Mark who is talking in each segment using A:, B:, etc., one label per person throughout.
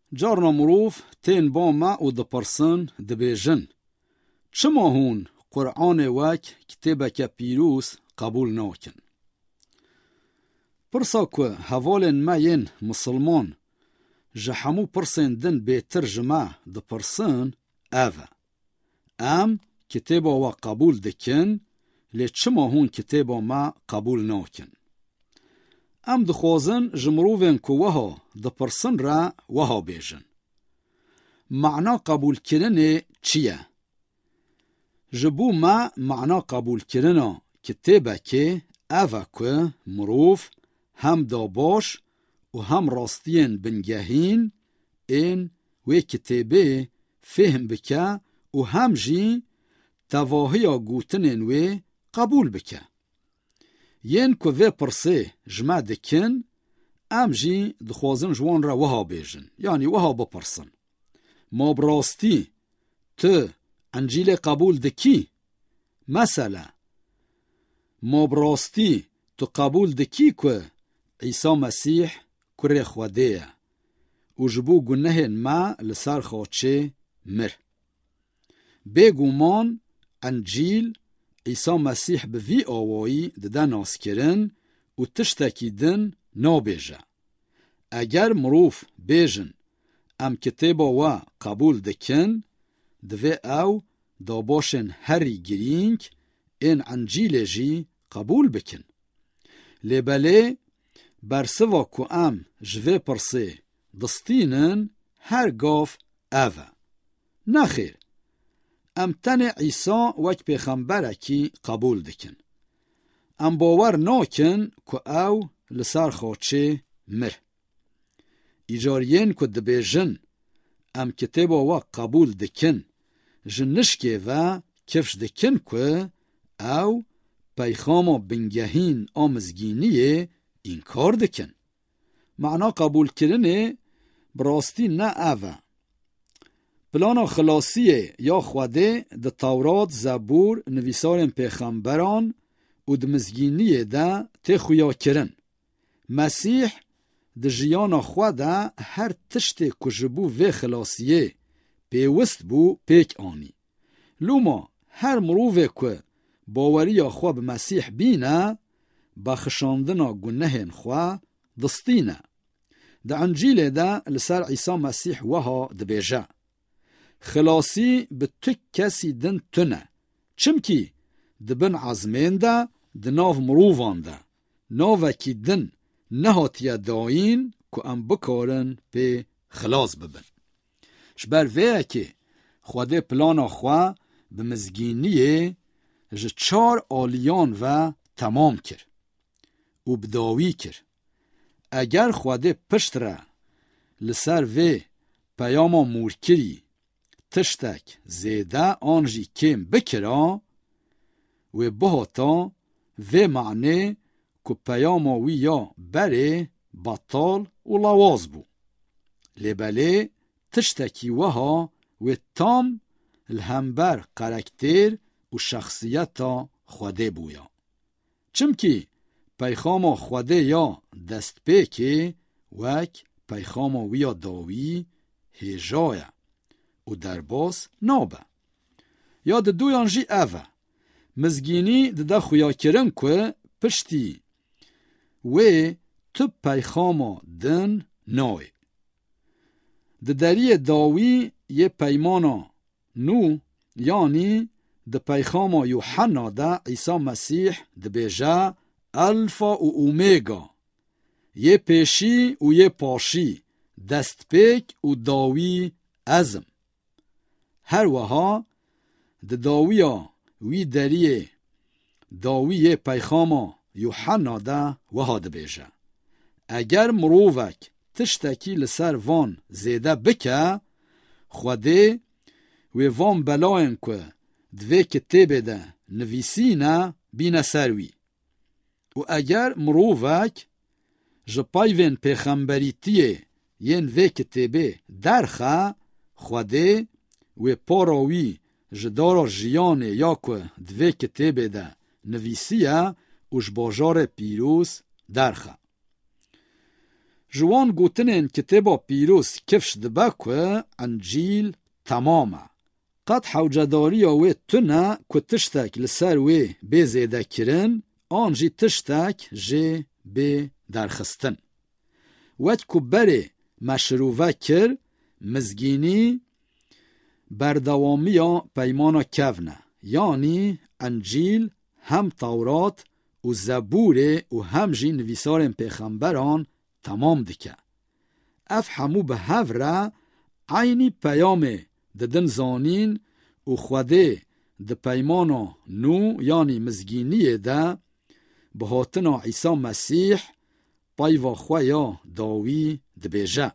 A: جارنا مروف تین با ما و دپرسن دبیجن چما هون قرآن وک کتابه که پیروس قبول ناکن. پرسا که حوالن ما ین مسلمان جحمو پرسن دن بیتر جمع دپرسن اوه. ام کتابه و قبول دکن لی چما هون کتابه ما قبول ناکن. ام دخوازن جمروفن که وها دپرسن را وها بیجن. معنا قبول کرنه چیه؟ جبو ما معنا قبول کرنه کتابه که اوه که مروف هم داباش و هم راستین بنگهین این و کتابه فهم بکه و هم جی تواهی گوتنین و قبول بکه. ین که وی پرسه جمع دکن ام جی دخوازن جوان را وها بیجن یعنی وها بپرسن ما براستی تو انجیل قبول دکی؟ مثلا ما براستی تو قبول دکی که عیسی مسیح کره خوده و جبو گنه ما لسر خاچه مر. بگومان انجیل عیسی مسیح به وی آوایی دده ناس کرن و تشتکی دن نابیجه. اگر مروف بیجن ام کتابا و قبول دکن دوی او داباشن هری گرینگ این انجیل جی قبول بکن. لیباله برسوا که ام جوه پرسه دستینن هر گاف اوه. نخیر ام تن عیسی وک پیغمبره کی قبول دکن. ام باور ناکن که او لسر خاچه مر. ایجارین که دبیجن ام کتابا و قبول دکن جنشکه و کفش دکن که او پیغاما بنگهین آمزگینیه انکار دکن. معنا قبول کرنه براستی نه اوه. پلانا خلاصیه یا خوده ده تورات زبور نویسارن پیغمبران و ده مزگینیه ده تخویا کرن. مسیح ده جیانا خوده هر تشت کجبو و خلاصیه پیوست بو پیک آنی. لوما هر مروفه که باوری خواه به مسیح بینه بخشاندنا گنهن خواه دستینه. ده انجیل ده لسر عیسی مسیح وها ده بیجه. خلاصی به تو کسی دن تنه. چمکی دبن عزمین ده ده ناو مروفان ده. ناو کی دن نهاتیه داین که ام بکارن به خلاص ببن. شبر ویه که خواده پلانا خواه به مزگینیه جه 4 آلیان و تمام کر و بداوی کر. اگر خواده پشت را لسر وی پیاما مورکری تشتک زیده آنجی کم بکرا و بهاتا و معنی که پیاما وی یا بره بطال و لواز بو. لیباله تشتکی وها و تام الهمبر قرکتر و شخصیتا خوده بویا. چمکی پیغاما خوده یا دست پیکه وک پیغاما ویا داوی هجایه و درباس نابه. یاد دویانجی اوه مزگینی ده خویا کرن که پشتی و تو پیغاما دن نای. ده دری داوی یه پیمانا نو یعنی ده پیغاما یوحنا ده عیسی مسیح ده بیجه الفا و اومیگا یه پیشی و یه پاشی دست پیک و داوی ازم. هر وها ده داویا وی دریه داوی پیغاما یوحنا ده وها ده بیجه. اگر مروفک تشتکی لسر وان زیده بکه خوده و وان بلاین که دوی کتابه ده نویسینه بینه سروی. و اگر مروفک جپایوین پیغمبریتیه ین وی کتابه درخه خوده و پاراوی جدارا جیانه یا که دوی کتابه ده نویسیه و جباجار پیروز درخه. جوان گوتنین کتابا پیروز کفش دبا که انجیل تمامه. قد حوجداری وی تنه که تشتک لسر وی بزیده کرن، آنجی تشتک جه به درخستن. وید که بره مشروعه کر، مزگینی بردوامی پیمانا کفنه، یعنی انجیل هم تورات و زبوره و هم جی نویسار پیغمبران تمام دکه. اف همو به هفره عینی پیامه ددن زانین و خوده ده پیمانا نو یعنی مزگینیه ده به هاتنا عیسی مسیح پایوا خویا داوی ده بیجه.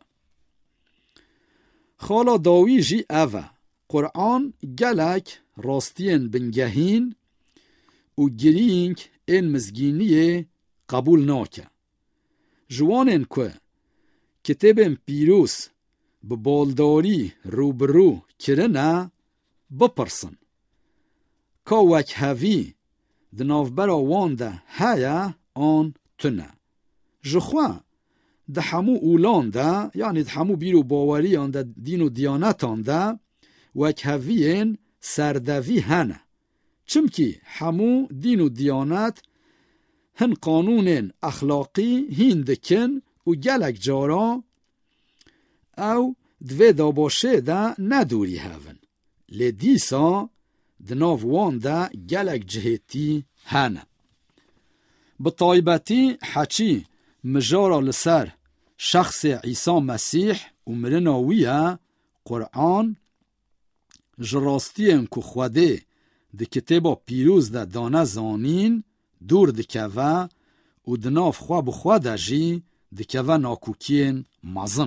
A: خالا داوی جی اوه قرآن گلک راستین بنگهین و گرینگ این مزگینیه قبول ناکه. جوانین که کتابین پیروز به بالداری روبرو کرنه بپرسن که وک هاوی دنافبرا وانده هیا آن تنه. جخوا ده همو اولان ده یعنی ده همو بیرو باوریان ده دین و دیانتان ده وک هاویین سردوی هنه. چمکی همو دین و دیانت هن قانون اخلاقی هین دکن و گلک جارا او دوی دا باشه ده ندوری هون. لیدیسا دناو وان ده گلک جهتی هنه. بطایبتی حچی مجارا لسر شخص عیسی مسیح و مرناویه قرآن جراستین که خوده ده کتابا پیروز ده دانه زانین دور دکوه و دناف خواه بخواه جی دکوه ناکوکین مزن.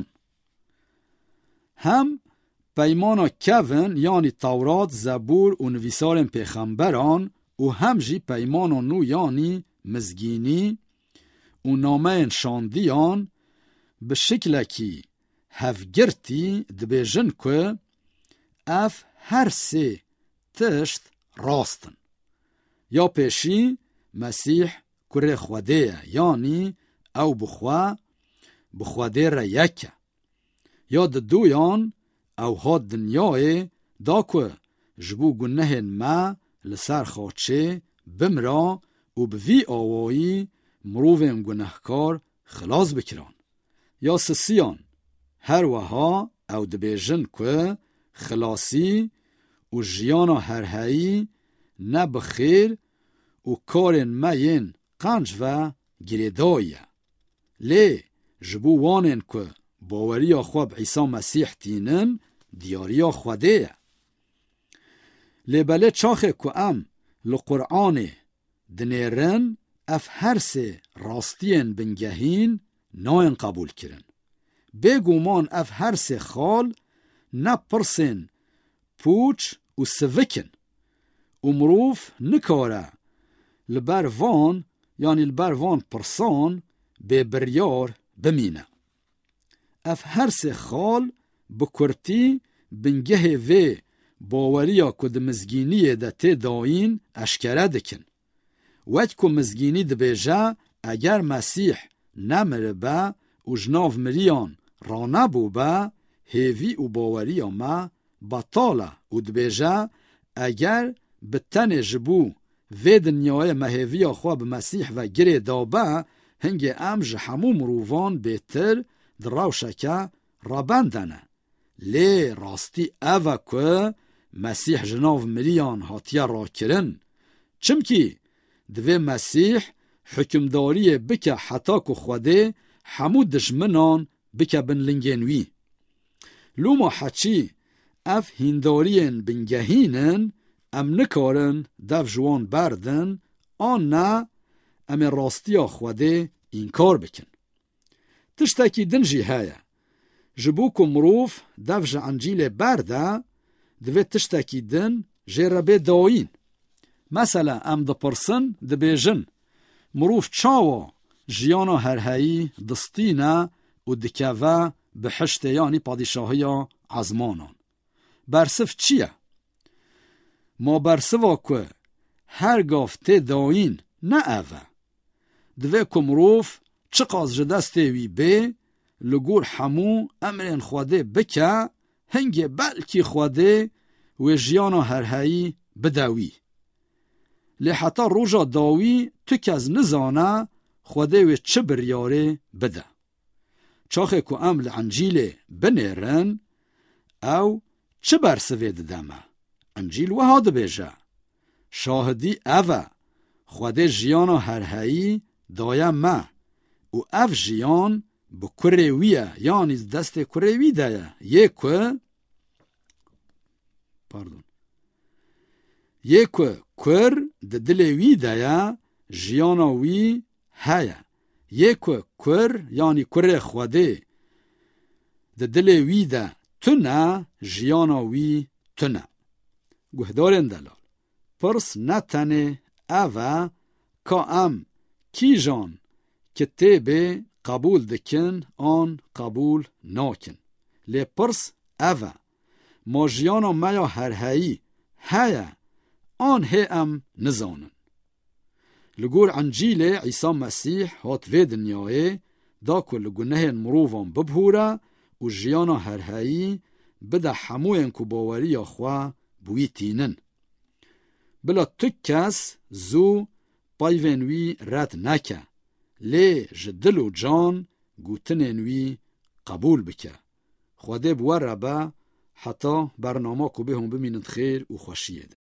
A: هم پیمانا کون یعنی تورات، زبور و نویسارن پیغمبران و هم جی پیمانا نو یعنی مزگینی و نامه شاندیان به شکلکی هفگرتی دبیجن که اف هر سه تشت راستن. یا پیشی مسیح کره خوده یعنی او بخوده را یکه. یا ده دویان او ها دنیای دا که جبو گنه ما لسر خاچه بمرا و بوی آوایی مروفم گنهکار خلاص بکران. یا سسیان هر وها او دبیجن که خلاصی و جیانا هرهایی نه بخیر و کارن مین قنج و گریدایه. لی جبو وانن که باوریا خواب عیسی مسیح تینن دیاریا خوده. لی بله چاخه که ام لقرآن دنیرن اف هر سه راستین بنگهین ناین قبول کرن. بگومان اف هر سه خال نپرسن پوچ و سوکن و مروف نکاره لبر وان یعنی لبر وان پرسان به بریار بمینه. اف هر سه خال بکرتی بنگه و باوریا کد مزگینی ده تی داین اشکره دکن. وقت که مزگینی ده بیجه اگر مسیح نمره با و جناف مریان رانه بو با هیوی و باوریا ما بطاله و ده بیجه اگر بتن جبو و دنیای مهیوی خواب مسیح و گره دابه هنگی امج همو مروفان بهتر در روشکه رابندنه. لی راستی اوه که مسیح جناف مریان هاتیه را کرن. چمکی دوی مسیح حکمداری بکه حتا که خوده همو دشمنان بکه بن لنگینوی. لوما حچی اف هندارین بنگهینن ام نکارن دف جوان بردن آن نه ام راستی خوده این کار بکن. تشتاکی دنجی هایا جبو که مروف دف جعنجیل برده دوی تشتاکی دن جربه داین. مثلا ام ده پرسن ده بیجن مروف چاوا جیانا هرهایی دستینه و دکوه به حشت یعنی پادشاهی عزمانان. برصف چیه؟ ما برصفا که هر گافته داین نه اوه دوی که مروف چقاز جدسته وی به لگور حمو امرین خواده بکه هنگی بلکی خواده و جیانا هرهایی بداوی. لی حتی روژا داوی تو که از نزانه خواده و چه بریاره بده. چاخه که امل انجیل بنیرن او چه برسوید دمه؟ انجیل و ها بیجه شاهدی اوه خواده جیانا هرهایی دایا ما و او جیان با کرویه یعنی دست کروی دایه یکو کر ده دلوی دایه جیانا وی هایه یکو کر یعنی کره خواده ده دلوی ده تنه جیانا وی تنه. گهدارن دلال پرس نتنه اوه که ام کی جان که تیبه قبول دکن آن قبول ناکن. لی پرس اوه ما جیانا میا هرهایی هایه آن هی ام نزانن. لگور انجیل عیسی مسیح هات وی دنیای دا که لگنه مروفان ببهوره و جیانا هرهایی بده حموین که باوری خواه بوی تینن. بلا تو کس زو پایونوی رد نکه لی جدل و جان گوتنینوی قبول بکه. خواده بوار ربا حتی برنامه که به هم بمینند خیر و خوشیه.